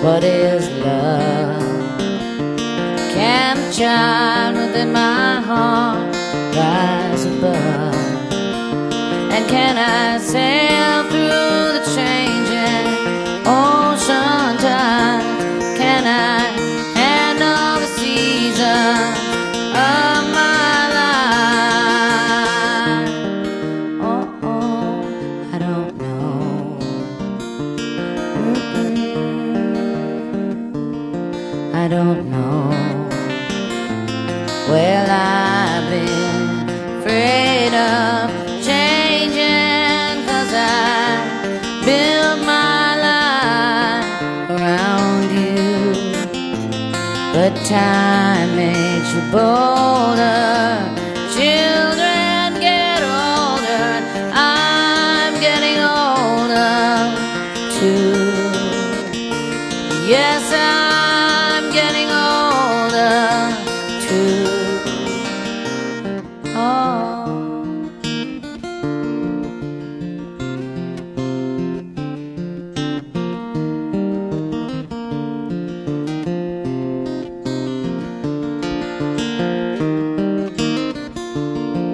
What is love? Can the child within my heart rise above? And can I sail through the changing ocean tide? Can I handle the seasons of my life? Oh, I don't know. I don't know. Well, I've been afraid of changing, 'cause I built my life around you. But time makes you bold.